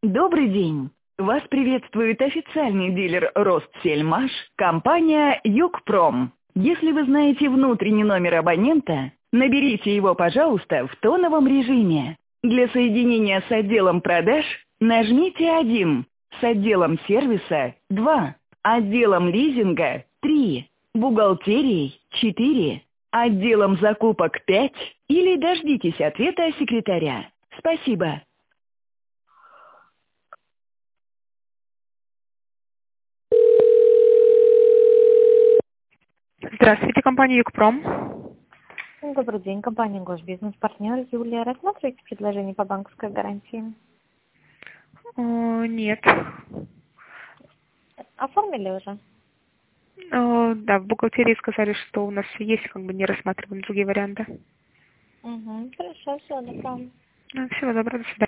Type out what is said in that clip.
Добрый день! Вас приветствует официальный дилер «Ростсельмаш», компания «Югпром». Если вы знаете внутренний номер абонента, наберите его, пожалуйста, в тоновом режиме. Для соединения с отделом продаж нажмите 1, с отделом сервиса 2, отделом лизинга 3, бухгалтерией 4, отделом закупок 5 или дождитесь ответа секретаря. Спасибо. Здравствуйте, компания Югпром. Добрый день, компания «Госбизнес-партнер» Юлия. Рассматриваете предложение по банковской гарантии? Нет. Оформили уже? Да, в бухгалтерии сказали, что у нас есть, не рассматриваем другие варианты. Угу. Хорошо, все, добро. Всего доброго, до свидания.